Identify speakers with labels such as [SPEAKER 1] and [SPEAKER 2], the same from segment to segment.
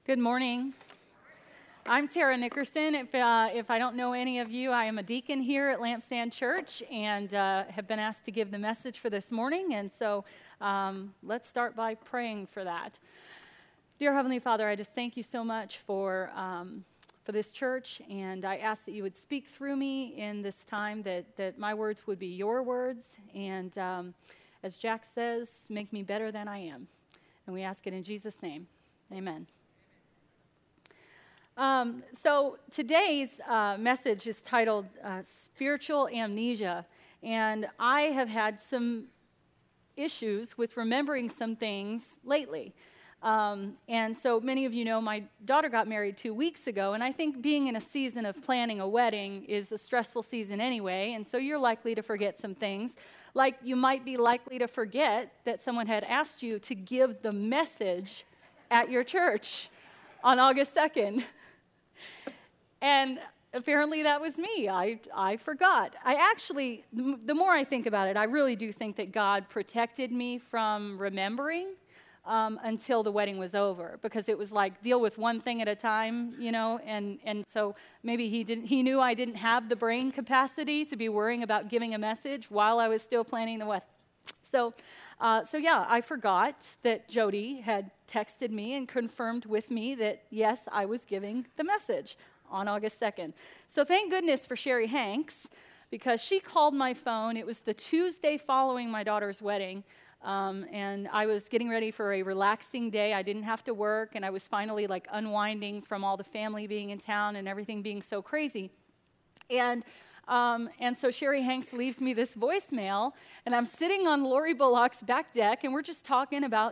[SPEAKER 1] Good morning. I'm Tara Nickerson. If I don't know any of you, I am a deacon here at Lampstand Church and have been asked to give the message for this morning. And so let's start by praying for that. Dear Heavenly Father, I just thank you so much for this church, and I ask that you would speak through me in this time, that my words would be your words, and as Jack says, make me better than I am. And we ask it in Jesus' name. Amen. So today's message is titled Spiritual Amnesia, and I have had some issues with remembering some things lately. And so many of you know my daughter got married 2 weeks ago, and I think being in a season of planning a wedding is a stressful season anyway, and so you're likely to forget some things. Like you might be likely to forget that someone had asked you to give the message at your church on August 2nd. And apparently that was me. I forgot. I actually, the more I think about it, I really do think that God protected me from remembering until the wedding was over, because it was like deal with one thing at a time, you know, and so maybe he knew I didn't have the brain capacity to be worrying about giving a message while I was still planning the wedding. So yeah, I forgot that Jody had texted me and confirmed with me that, yes, I was giving the message on August 2nd. So thank goodness for Sherry Hanks, because she called my phone. It was the Tuesday following my daughter's wedding, and I was getting ready for a relaxing day. I didn't have to work, and I was finally like unwinding from all the family being in town and everything being so crazy. And so Sherry Hanks leaves me this voicemail, and I'm sitting on Lori Bullock's back deck, and we're just talking about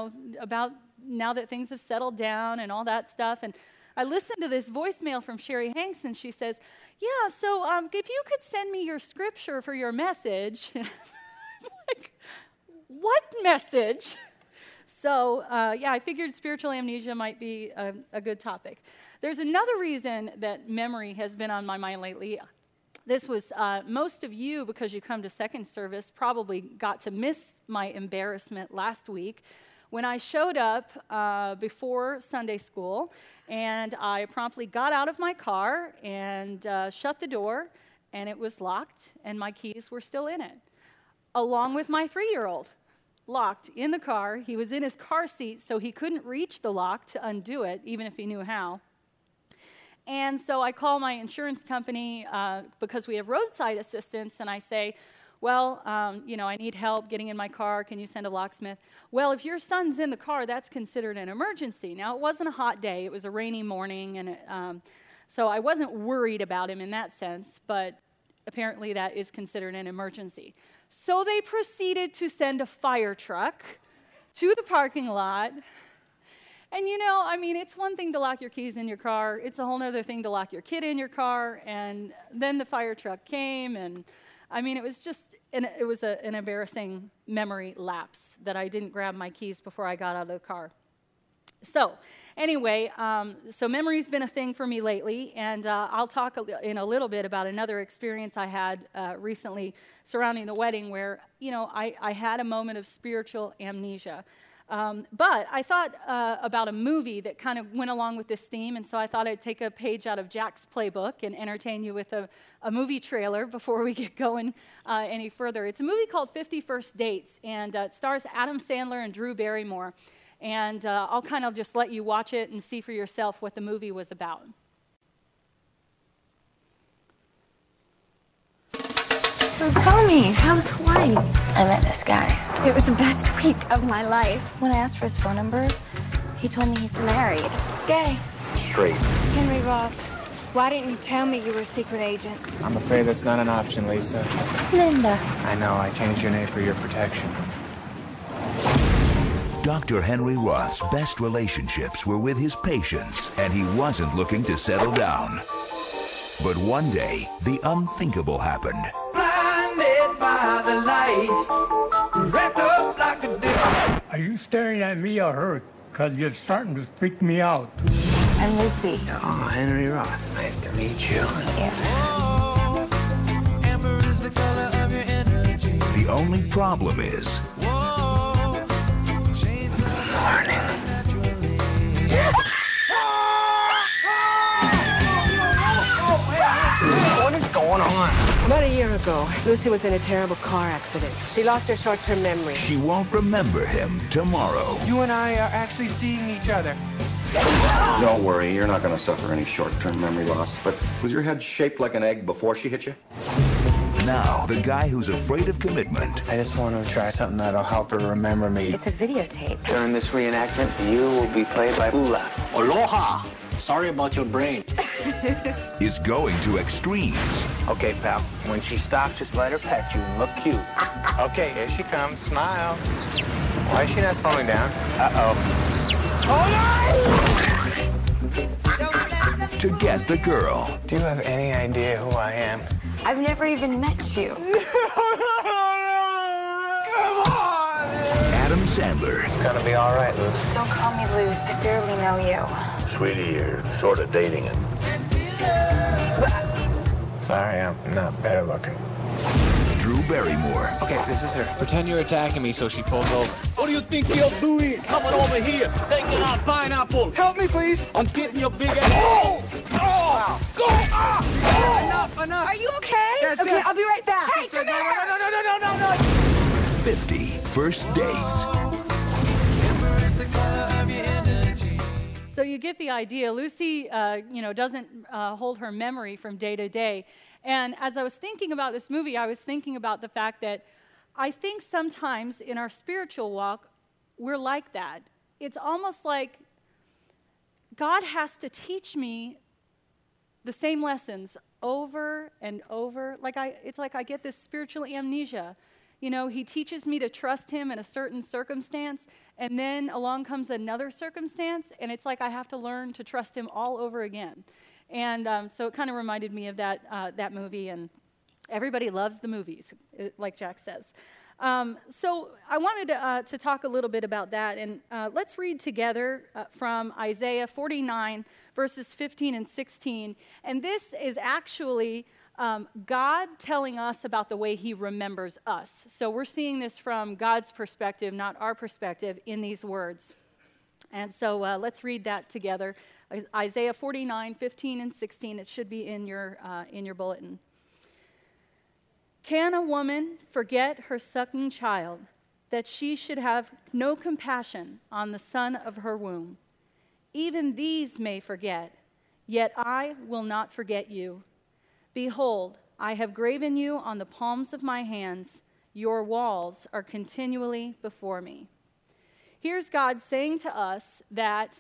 [SPEAKER 1] now that things have settled down and all that stuff. And I listened to this voicemail from Sherry Hanks, and she says, yeah, so if you could send me your scripture for your message. Like, what message? So, yeah, I figured spiritual amnesia might be a good topic. There's another reason that memory has been on my mind lately. This was, most of you, because you come to second service, probably got to miss my embarrassment last week when I showed up before Sunday school, and I promptly got out of my car and shut the door, and it was locked, and my keys were still in it, along with my 3-year-old, locked in the car. He was in his car seat, so he couldn't reach the lock to undo it, even if he knew how. And so I call my insurance company because we have roadside assistance, and I say, well, I need help getting in my car. Can you send a locksmith? Well, if your son's in the car, that's considered an emergency. Now, it wasn't a hot day. It was a rainy morning, and so I wasn't worried about him in that sense, but apparently that is considered an emergency. So they proceeded to send a fire truck to the parking lot. And it's one thing to lock your keys in your car. It's a whole other thing to lock your kid in your car. And then the fire truck came, and it was just, it was an embarrassing memory lapse that I didn't grab my keys before I got out of the car. So anyway, so memory's been a thing for me lately, and I'll talk in a little bit about another experience I had recently surrounding the wedding where, I had a moment of spiritual amnesia. But I thought about a movie that kind of went along with this theme, and so I thought I'd take a page out of Jack's playbook and entertain you with a movie trailer before we get going any further. It's a movie called 50 First Dates, and it stars Adam Sandler and Drew Barrymore. And I'll kind of just let you watch it and see for yourself what the movie was about.
[SPEAKER 2] So tell me, how was Hawaii?
[SPEAKER 3] I met this guy.
[SPEAKER 2] It was the best week of my life.
[SPEAKER 3] When I asked for his phone number, he told me he's married.
[SPEAKER 2] Gay.
[SPEAKER 4] Straight.
[SPEAKER 2] Henry Roth. Why didn't you tell me you were a secret agent?
[SPEAKER 4] I'm afraid that's not an option, Lisa.
[SPEAKER 3] Linda.
[SPEAKER 4] I know, I changed your name for your protection.
[SPEAKER 5] Dr. Henry Roth's best relationships were with his patients, and he wasn't looking to settle down. But one day, the unthinkable happened.
[SPEAKER 6] Blinded by the light, wrapped up like a deer.
[SPEAKER 7] Are you staring at me or her? Because you're starting to freak me out.
[SPEAKER 3] I'm Lucy.
[SPEAKER 4] Oh, Henry Roth. Nice to meet you.
[SPEAKER 3] Yeah.
[SPEAKER 6] Amber is the color of your energy.
[SPEAKER 5] The only problem is...
[SPEAKER 4] Good morning.
[SPEAKER 8] ago, Lucy was in a terrible car accident. She lost her short-term memory.
[SPEAKER 5] She won't remember him tomorrow.
[SPEAKER 4] You and I are actually seeing each other.
[SPEAKER 9] Don't worry, you're not going to suffer any short-term memory loss. But was your head shaped like an egg before she hit you?
[SPEAKER 5] Now, the guy who's afraid of commitment.
[SPEAKER 4] I just want to try something that'll help her remember me.
[SPEAKER 3] It's a videotape.
[SPEAKER 4] During this reenactment, you will be played by Ula.
[SPEAKER 10] Aloha! Sorry about your brain.
[SPEAKER 5] Is going to extremes.
[SPEAKER 4] Okay, pal. When she stops, just let her pet you and look cute. Okay, here she comes. Smile. Why is she not slowing down?
[SPEAKER 5] To get the girl.
[SPEAKER 4] Do you have any idea who I am?
[SPEAKER 3] I've never even met you.
[SPEAKER 5] Adam Sandler.
[SPEAKER 4] It's gonna be all right, Luce.
[SPEAKER 3] Don't call me Luce. I barely know you.
[SPEAKER 9] Sweetie, you're sort of dating him.
[SPEAKER 4] Sorry, I'm not better looking.
[SPEAKER 5] Drew Barrymore.
[SPEAKER 4] Okay, this is her. Pretend you're attacking me so she pulls over.
[SPEAKER 10] What do you think you're doing? Coming over here, taking our pineapple.
[SPEAKER 4] Help me, please.
[SPEAKER 10] I'm getting your big ass. Oh!
[SPEAKER 4] Wow.
[SPEAKER 10] Go!
[SPEAKER 4] Enough.
[SPEAKER 3] Are you okay?
[SPEAKER 4] Yes,
[SPEAKER 3] okay,
[SPEAKER 4] yes.
[SPEAKER 3] I'll be right back. Hey,
[SPEAKER 4] No.
[SPEAKER 5] 50 first dates.
[SPEAKER 1] So you get the idea. Lucy, doesn't hold her memory from day to day. And as I was thinking about this movie, I was thinking about the fact that I think sometimes in our spiritual walk, we're like that. It's almost like God has to teach me the same lessons over and over. It's like I get this spiritual amnesia. You know, he teaches me to trust him in a certain circumstance, and then along comes another circumstance, and it's like I have to learn to trust him all over again. And so it kind of reminded me of that movie, and everybody loves the movies, like Jack says. So I wanted to talk a little bit about that, and let's read together from Isaiah 49, verses 15 and 16. And this is actually God telling us about the way he remembers us. So we're seeing this from God's perspective, not our perspective, in these words. And so let's read that together. Isaiah 49, 15 and 16. It should be in your bulletin. Can a woman forget her sucking child, that she should have no compassion on the son of her womb? Even these may forget, yet I will not forget you. Behold, I have graven you on the palms of my hands. Your walls are continually before me. Here's God saying to us that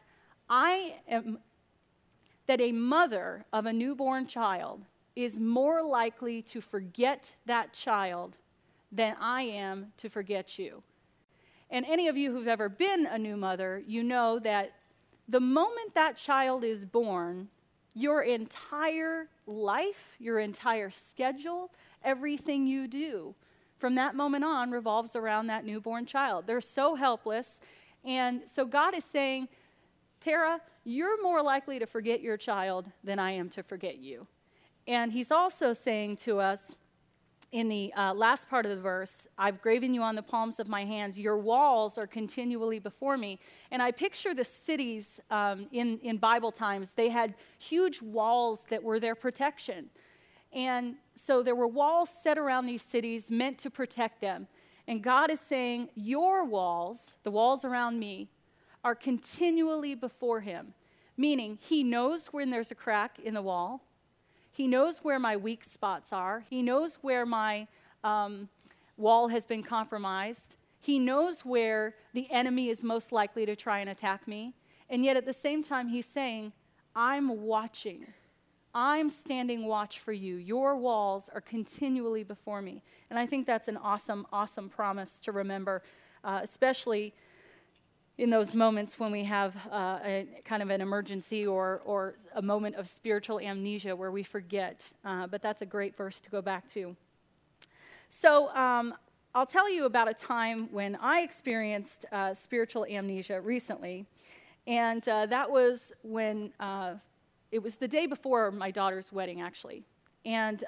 [SPEAKER 1] that a mother of a newborn child is more likely to forget that child than I am to forget you. And any of you who've ever been a new mother, you know that the moment that child is born, your entire life, your entire schedule, everything you do from that moment on revolves around that newborn child. They're so helpless. And so God is saying, Tara, you're more likely to forget your child than I am to forget you. And he's also saying to us in the last part of the verse, I've graven you on the palms of my hands. Your walls are continually before me. And I picture the cities in Bible times. They had huge walls that were their protection. And so there were walls set around these cities meant to protect them. And God is saying, your walls, the walls around me, are continually before him. Meaning, he knows when there's a crack in the wall. He knows where my weak spots are. He knows where my wall has been compromised. He knows where the enemy is most likely to try and attack me. And yet at the same time, he's saying, I'm watching. I'm standing watch for you. Your walls are continually before me. And I think that's an awesome, awesome promise to remember, especially in those moments when we have a kind of an emergency or a moment of spiritual amnesia where we forget. But that's a great verse to go back to. So I'll tell you about a time when I experienced spiritual amnesia recently. And that was when it was the day before my daughter's wedding, actually. And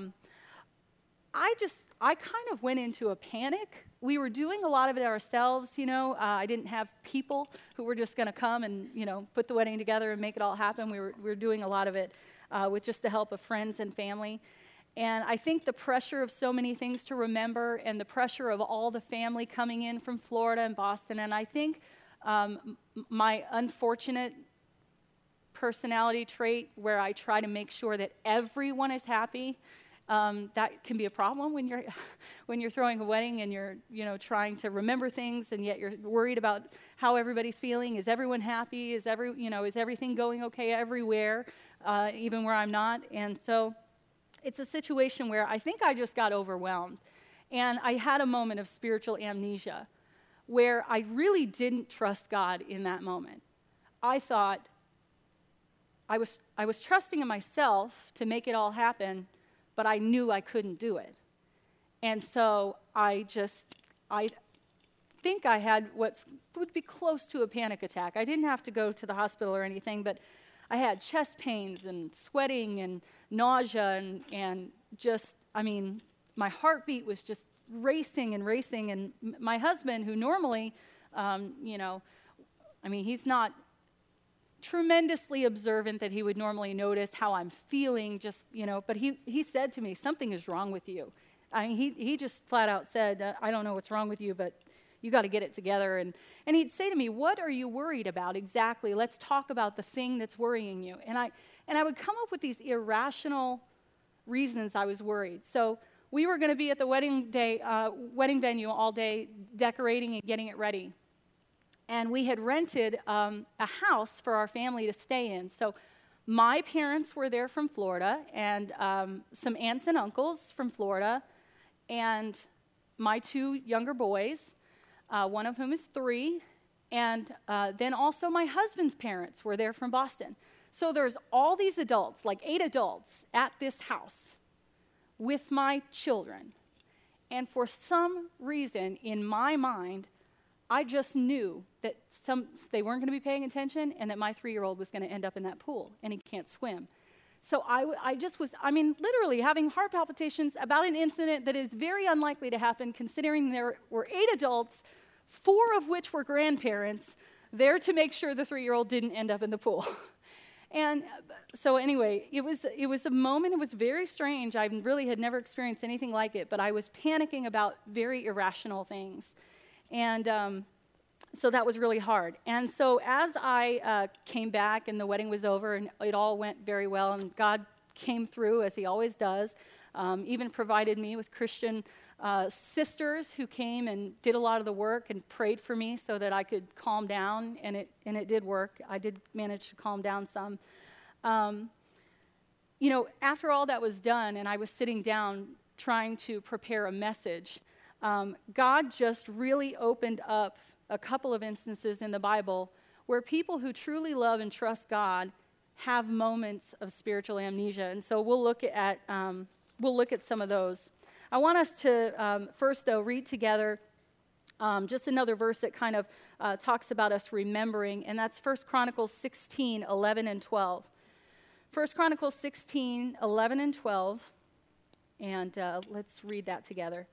[SPEAKER 1] I kind of went into a panic. We were doing a lot of it ourselves, you know. I didn't have people who were just going to come and, you know, put the wedding together and make it all happen. We were doing a lot of it with just the help of friends and family. And I think the pressure of so many things to remember and the pressure of all the family coming in from Florida and Boston, and I think my unfortunate personality trait where I try to make sure that everyone is happy, that can be a problem when you're throwing a wedding and you're trying to remember things, and yet you're worried about how everybody's feeling. Is everyone happy? Is everything going okay everywhere, even where I'm not? And so it's a situation where I think I just got overwhelmed, and I had a moment of spiritual amnesia where I really didn't trust God in that moment. I thought I was trusting in myself to make it all happen, but I knew I couldn't do it. And so I think I had what would be close to a panic attack. I didn't have to go to the hospital or anything, but I had chest pains and sweating and nausea and just, my heartbeat was just racing. And my husband, who normally, he's not tremendously observant that he would normally notice how I'm feeling, but he said to me, something is wrong with you. He just flat out said, I don't know what's wrong with you, but you got to get it together. And he'd say to me, what are you worried about exactly? Let's talk about the thing that's worrying you. And I would come up with these irrational reasons I was worried. So we were going to be at the wedding venue all day, decorating and getting it ready. And we had rented a house for our family to stay in. So my parents were there from Florida, and some aunts and uncles from Florida, and my two younger boys, one of whom is 3, and then also my husband's parents were there from Boston. So there's all these adults, like 8 adults, at this house with my children. And for some reason, in my mind, I just knew that they weren't going to be paying attention, and that my 3-year-old was going to end up in that pool, and he can't swim. So I just was, literally having heart palpitations about an incident that is very unlikely to happen, considering there were 8 adults, 4 of which were grandparents, there to make sure the 3-year-old didn't end up in the pool. And so anyway, it was a moment, it was very strange. I really had never experienced anything like it, but I was panicking about very irrational things. And so that was really hard. And so as I came back and the wedding was over and it all went very well, and God came through as he always does, even provided me with Christian sisters who came and did a lot of the work and prayed for me so that I could calm down, and it did work. I did manage to calm down some. After all that was done and I was sitting down trying to prepare a message, God just really opened up a couple of instances in the Bible where people who truly love and trust God have moments of spiritual amnesia. And so we'll look at some of those. I want us to first, though, read together just another verse that kind of talks about us remembering, and that's 1 Chronicles 16, 11 and 12. 1 Chronicles 16, 11 and 12, and let's read that together.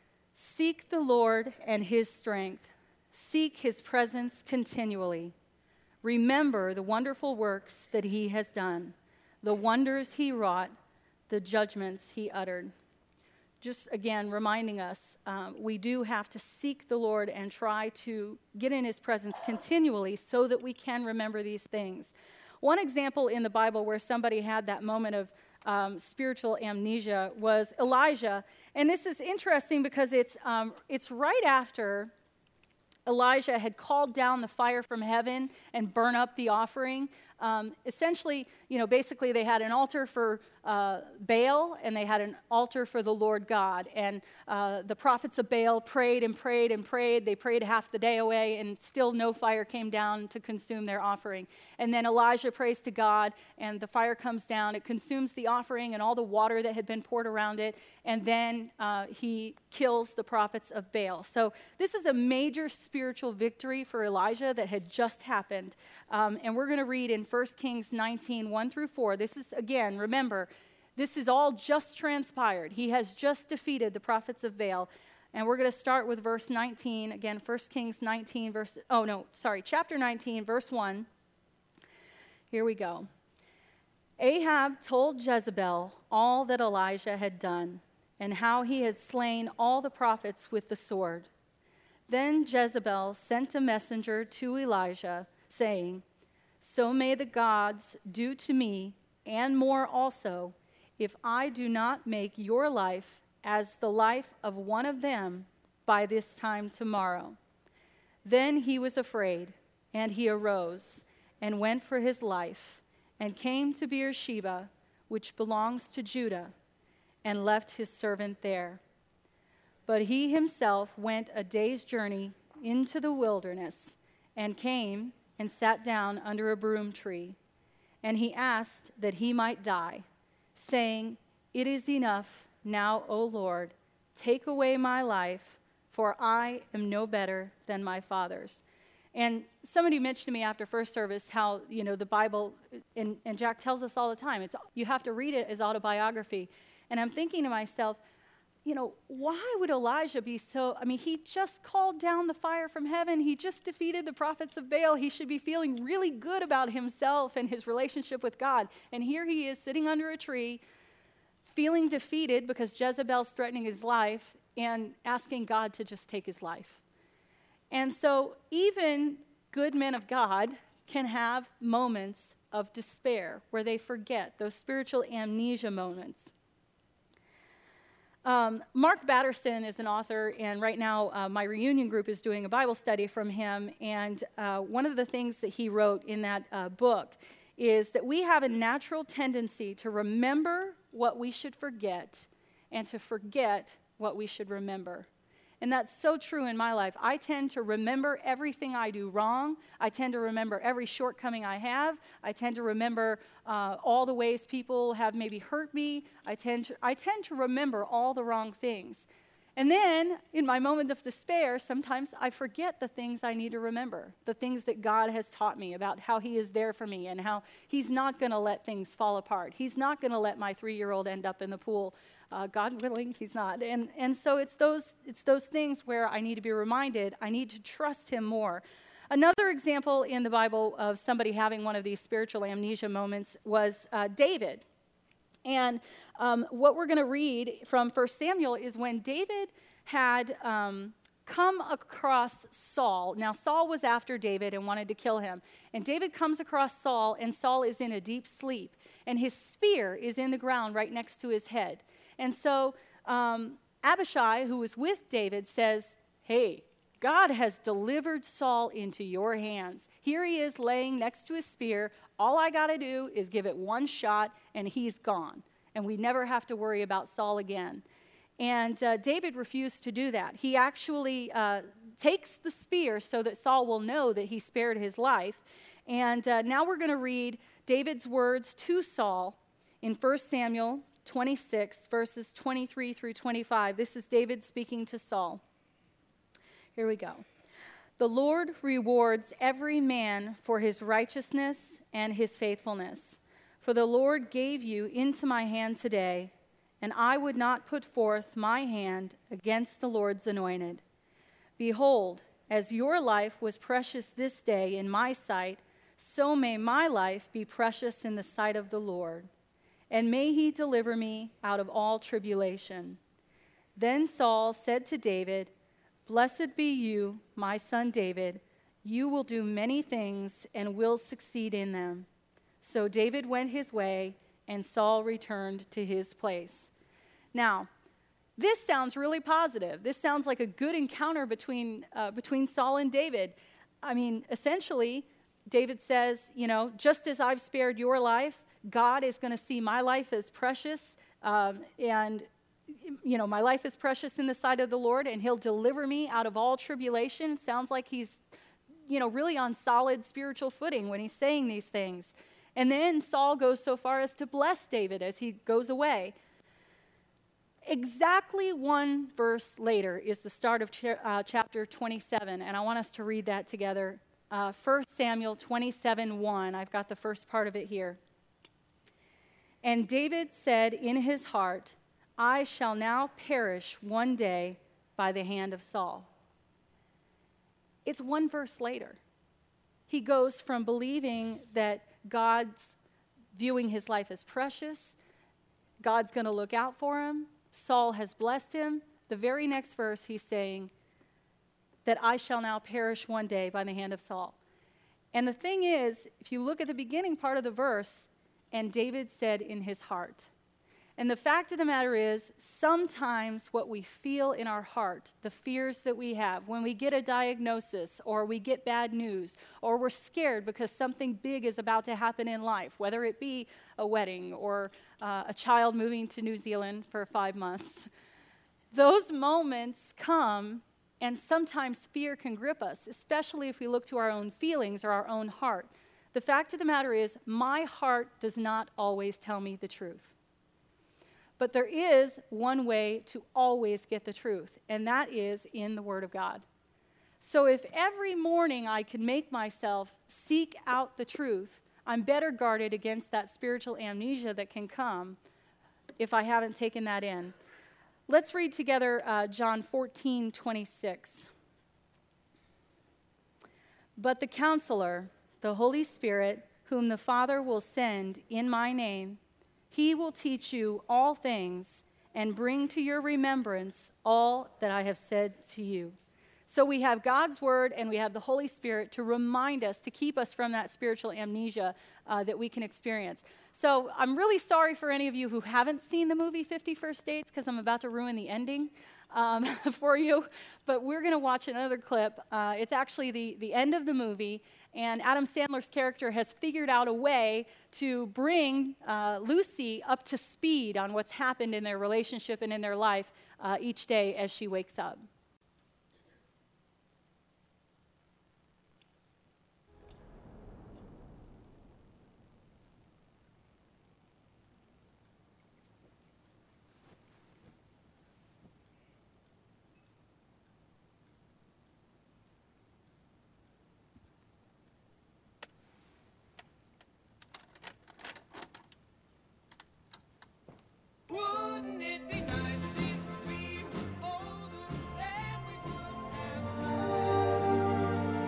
[SPEAKER 1] Seek the Lord and his strength. Seek his presence continually. Remember the wonderful works that he has done, the wonders he wrought, the judgments he uttered. Just again, reminding us, we do have to seek the Lord and try to get in his presence continually so that we can remember these things. One example in the Bible where somebody had that moment of spiritual amnesia was Elijah. And this is interesting because it's right after Elijah had called down the fire from heaven and burn up the offering. Essentially, basically they had an altar for Baal, and they had an altar for the Lord God. And the prophets of Baal prayed and prayed and prayed. They prayed half the day away, and still no fire came down to consume their offering. And then Elijah prays to God, and the fire comes down. It consumes the offering and all the water that had been poured around it. And then he kills the prophets of Baal. So this is a major spiritual victory for Elijah that had just happened. And we're going to read in 1 Kings 19, 1 through 4. This is, again, remember, this is all just transpired. He has just defeated the prophets of Baal. And we're going to start with verse 19. Again, 1 Kings 19, chapter 19, verse 1. Here we go. Ahab told Jezebel all that Elijah had done and how he had slain all the prophets with the sword. Then Jezebel sent a messenger to Elijah, saying, "So may the gods do to me, and more also, if I do not make your life as the life of one of them by this time tomorrow." Then he was afraid, and he arose and went for his life, and came to Beersheba, which belongs to Judah, and left his servant there. But he himself went a day's journey into the wilderness, and came and sat down under a broom tree. And he asked that he might die, saying, "It is enough now, O Lord, take away my life, for I am no better than my fathers." And somebody mentioned to me after first service how, the Bible, and Jack tells us all the time, you have to read it as autobiography. And I'm thinking to myself, why would Elijah be so, he just called down the fire from heaven. He just defeated the prophets of Baal. He should be feeling really good about himself and his relationship with God. And here he is sitting under a tree, feeling defeated because Jezebel's threatening his life and asking God to just take his life. And so even good men of God can have moments of despair where they forget, those spiritual amnesia moments. Mark Batterson is an author, and right now my reunion group is doing a Bible study from him. And one of the things that he wrote in that book is that we have a natural tendency to remember what we should forget and to forget what we should remember. And that's so true in my life. I tend to remember everything I do wrong. I tend to remember every shortcoming I have. I tend to remember all the ways people have maybe hurt me. I tend to remember all the wrong things. And then, in my moment of despair, sometimes I forget the things I need to remember, the things that God has taught me about how he is there for me and how he's not going to let things fall apart. He's not going to let my 3-year-old end up in the pool. God willing, he's not. And so it's those things where I need to be reminded, I need to trust him more. Another example in the Bible of somebody having one of these spiritual amnesia moments was David. And what we're going to read from 1 Samuel is when David had come across Saul. Now, Saul was after David and wanted to kill him. And David comes across Saul, and Saul is in a deep sleep. And his spear is in the ground right next to his head. And so Abishai, who was with David, says, "Hey, God has delivered Saul into your hands. Here he is laying next to his spear. All I got to do is give it one shot, and he's gone. And we never have to worry about Saul again." And David refused to do that. He actually takes the spear so that Saul will know that he spared his life. And now we're going to read David's words to Saul in 1 Samuel 26, verses 23 through 25. This is David speaking to Saul. Here we go. "The Lord rewards every man for his righteousness and his faithfulness. For the Lord gave you into my hand today, and I would not put forth my hand against the Lord's anointed. Behold, as your life was precious this day in my sight, so may my life be precious in the sight of the Lord. And may he deliver me out of all tribulation." Then Saul said to David, "Blessed be you, my son David. You will do many things and will succeed in them." So David went his way, and Saul returned to his place. Now, this sounds really positive. This sounds like a good encounter between Saul and David. Essentially, David says, just as I've spared your life, God is going to see my life as precious, and my life is precious in the sight of the Lord, and he'll deliver me out of all tribulation. Sounds like he's, really on solid spiritual footing when he's saying these things. And then Saul goes so far as to bless David as he goes away. Exactly one verse later is the start of chapter 27, and I want us to read that together. 1 Samuel 27:1. I've got the first part of it here. "And David said in his heart, I shall now perish one day by the hand of Saul." It's one verse later. He goes from believing that God's viewing his life as precious. God's going to look out for him. Saul has blessed him. The very next verse, he's saying that I shall now perish one day by the hand of Saul. And the thing is, if you look at the beginning part of the verse, and David said in his heart. And the fact of the matter is, sometimes what we feel in our heart, the fears that we have, when we get a diagnosis or we get bad news or we're scared because something big is about to happen in life, whether it be a wedding or a child moving to New Zealand for 5 months, those moments come, and sometimes fear can grip us, especially if we look to our own feelings or our own heart. The fact of the matter is, my heart does not always tell me the truth. But there is one way to always get the truth, and that is in the Word of God. So if every morning I can make myself seek out the truth, I'm better guarded against that spiritual amnesia that can come if I haven't taken that in. Let's read together John 14:26. But the Counselor, the Holy Spirit, whom the Father will send in my name, he will teach you all things and bring to your remembrance all that I have said to you. So we have God's Word and we have the Holy Spirit to remind us, to keep us from that spiritual amnesia that we can experience. So I'm really sorry for any of you who haven't seen the movie 50 First Dates, because I'm about to ruin the ending for you. But we're going to watch another clip. It's actually the end of the movie, and Adam Sandler's character has figured out a way to bring Lucy up to speed on what's happened in their relationship and in their life each day as she wakes up.
[SPEAKER 6] Wouldn't it be nice if we were older and we would have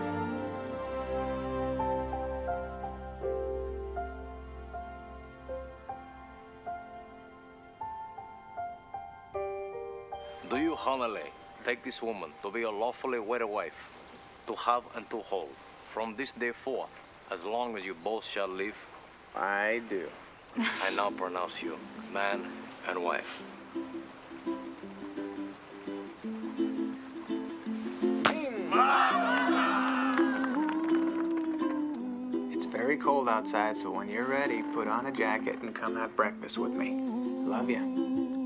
[SPEAKER 10] Do you, Honale, take this woman to be your lawfully wedded wife, to have and to hold, from this day forth, as long as you both shall live?
[SPEAKER 4] I do.
[SPEAKER 10] I now pronounce you man and wife.
[SPEAKER 4] It's very cold outside, so when you're ready, put on a jacket and come have breakfast with me. Love you.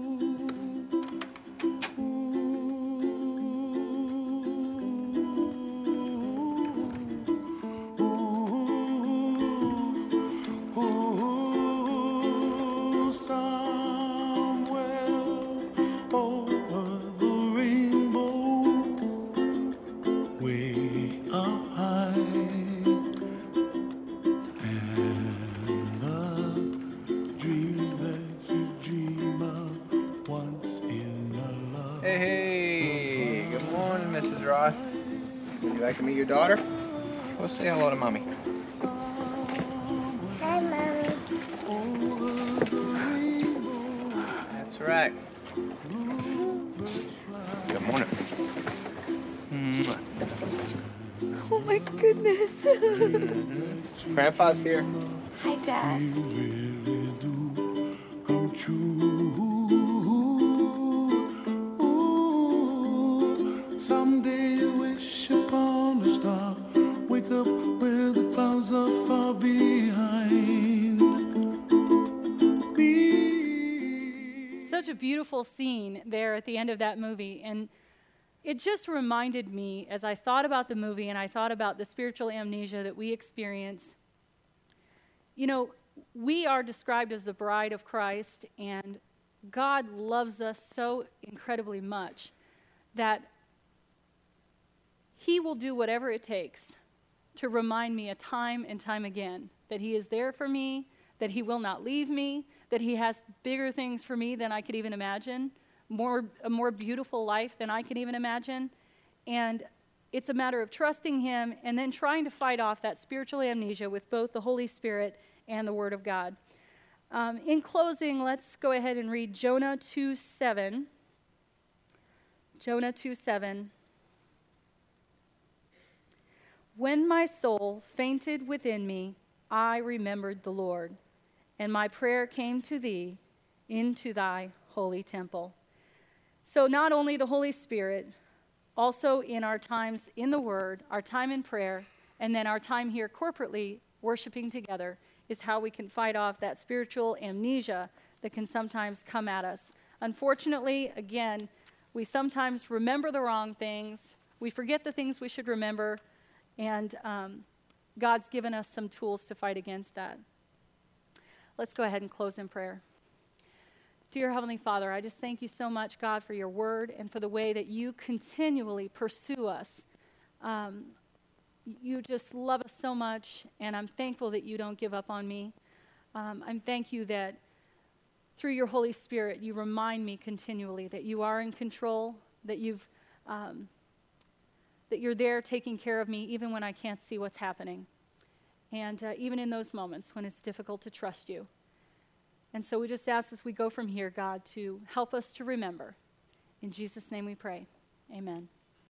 [SPEAKER 4] Hey, good morning, Mrs. Roth. Would you like to meet your daughter? Go say hello to Mommy.
[SPEAKER 3] Hi, Mommy.
[SPEAKER 4] That's right. Good morning.
[SPEAKER 2] Oh my goodness.
[SPEAKER 4] Grandpa's here.
[SPEAKER 2] Hi, Dad.
[SPEAKER 6] Someday you wish upon a star, wake up where the clouds are far behind me.
[SPEAKER 1] Such a beautiful scene there at the end of that movie. And it just reminded me, as I thought about the movie and I thought about the spiritual amnesia that we experience, you know, we are described as the bride of Christ, and God loves us so incredibly much that He will do whatever it takes to remind me time and time again that He is there for me, that He will not leave me, that He has bigger things for me than I could even imagine, a more beautiful life than I could even imagine. And it's a matter of trusting Him and then trying to fight off that spiritual amnesia with both the Holy Spirit and the Word of God. In closing, let's go ahead and read Jonah 2:7. Jonah 2:7. When my soul fainted within me, I remembered the Lord, and my prayer came to thee into thy holy temple. So not only the Holy Spirit, also in our times in the Word, our time in prayer, and then our time here corporately worshiping together is how we can fight off that spiritual amnesia that can sometimes come at us. Unfortunately, again, we sometimes remember the wrong things. We forget the things we should remember, and God's given us some tools to fight against that. Let's go ahead and close in prayer. Dear Heavenly Father, I just thank you so much, God, for your word and for the way that you continually pursue us. You just love us so much, and I'm thankful that you don't give up on me. I'm thank you that through your Holy Spirit, you remind me continually that you are in control, that that you're there taking care of me even when I can't see what's happening, and even in those moments when it's difficult to trust you. And so we just ask as we go from here, God, to help us to remember. In Jesus' name we pray. Amen.